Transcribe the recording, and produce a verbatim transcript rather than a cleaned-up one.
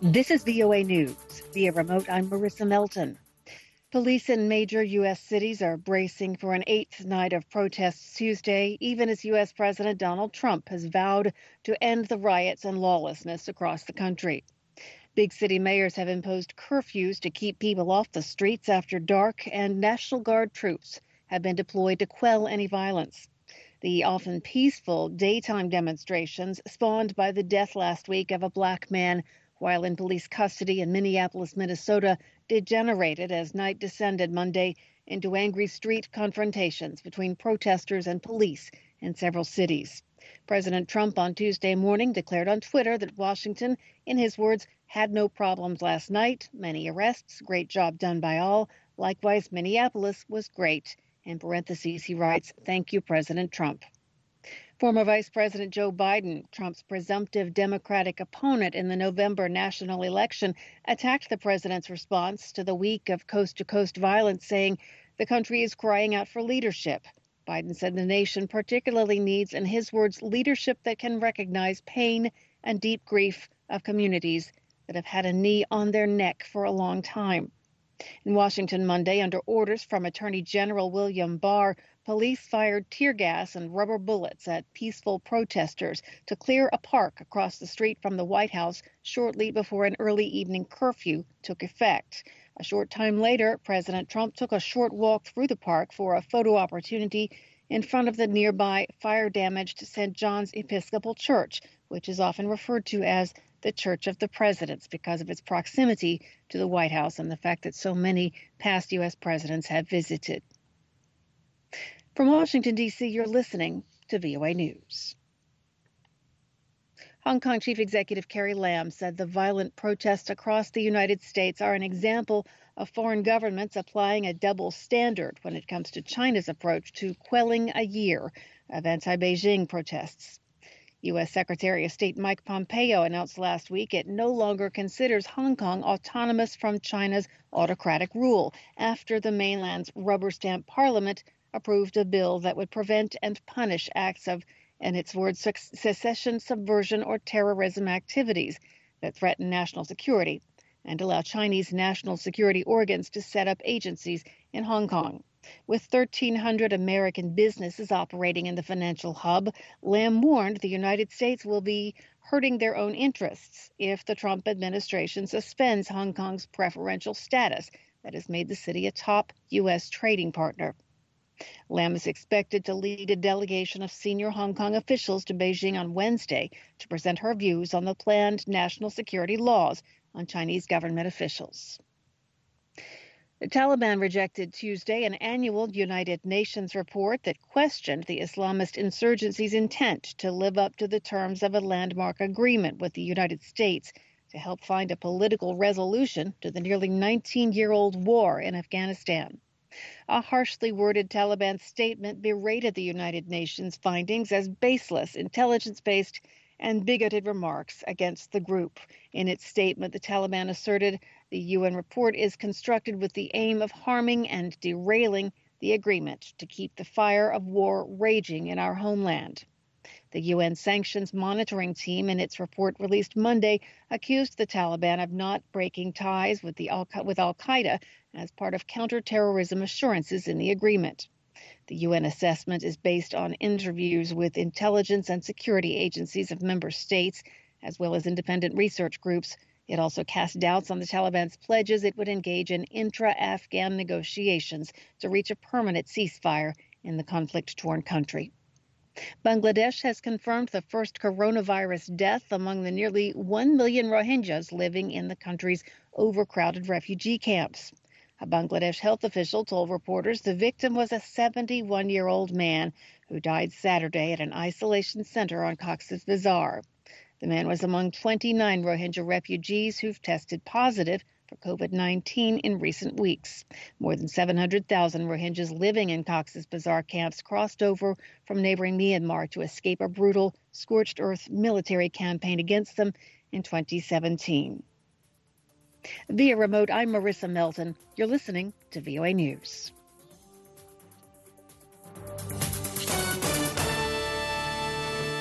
This is V O A News. Via remote, I'm Marissa Melton. Police in major U S cities are bracing for an eighth night of protests Tuesday, even as U S President Donald Trump has vowed to end the riots and lawlessness across the country. Big city mayors have imposed curfews to keep people off the streets after dark, and National Guard troops have been deployed to quell any violence. The often peaceful daytime demonstrations spawned by the death last week of a black man while in police custody in Minneapolis, Minnesota, degenerated as night descended Monday into angry street confrontations between protesters and police in several cities. President Trump on Tuesday morning declared on Twitter that Washington, in his words, had no problems last night, many arrests, great job done by all. Likewise, Minneapolis was great. In parentheses, he writes, "Thank you, President Trump." Former Vice President Joe Biden, Trump's presumptive Democratic opponent in the November national election, attacked the president's response to the week of coast-to-coast violence, saying the country is crying out for leadership. Biden said the nation particularly needs, in his words, leadership that can recognize pain and deep grief of communities that have had a knee on their neck for a long time. In Washington Monday, under orders from Attorney General William Barr, police fired tear gas and rubber bullets at peaceful protesters to clear a park across the street from the White House shortly before an early evening curfew took effect. A short time later, President Trump took a short walk through the park for a photo opportunity in front of the nearby fire-damaged Saint John's Episcopal Church, which is often referred to as the Church of the Presidents because of its proximity to the White House and the fact that so many past U S presidents have visited. From Washington, D C, you're listening to V O A News. Hong Kong Chief Executive Carrie Lam said the violent protests across the United States are an example of foreign governments applying a double standard when it comes to China's approach to quelling a year of anti-Beijing protests. U S Secretary of State Mike Pompeo announced last week it no longer considers Hong Kong autonomous from China's autocratic rule after the mainland's rubber stamp parliament approved a bill that would prevent and punish acts of, in its words, secession, subversion, or terrorism activities that threaten national security and allow Chinese national security organs to set up agencies in Hong Kong. With thirteen hundred American businesses operating in the financial hub, Lam warned the United States will be hurting their own interests if the Trump administration suspends Hong Kong's preferential status that has made the city a top U S trading partner. Lam is expected to lead a delegation of senior Hong Kong officials to Beijing on Wednesday to present her views on the planned national security laws on Chinese government officials. The Taliban rejected Tuesday an annual United Nations report that questioned the Islamist insurgency's intent to live up to the terms of a landmark agreement with the United States to help find a political resolution to the nearly nineteen-year-old war in Afghanistan. A harshly worded Taliban statement berated the United Nations findings as baseless, intelligence-based, and bigoted remarks against the group. In its statement, the Taliban asserted the U N report is constructed with the aim of harming and derailing the agreement to keep the fire of war raging in our homeland. The U N Sanctions Monitoring Team, in its report released Monday, accused the Taliban of not breaking ties with, the Al- with al-Qaeda as part of counterterrorism assurances in the agreement. The U N assessment is based on interviews with intelligence and security agencies of member states, as well as independent research groups. It also cast doubts on the Taliban's pledges it would engage in intra-Afghan negotiations to reach a permanent ceasefire in the conflict-torn country. Bangladesh has confirmed the first coronavirus death among the nearly one million Rohingyas living in the country's overcrowded refugee camps. A Bangladesh health official told reporters the victim was a seventy-one-year-old man who died Saturday at an isolation center on Cox's Bazar. The man was among twenty-nine Rohingya refugees who've tested positive for COVID nineteen in recent weeks. More than seven hundred thousand Rohingyas living in Cox's Bazar camps crossed over from neighboring Myanmar to escape a brutal, scorched earth military campaign against them in twenty seventeen. Via remote, I'm Marissa Melton. You're listening to V O A News.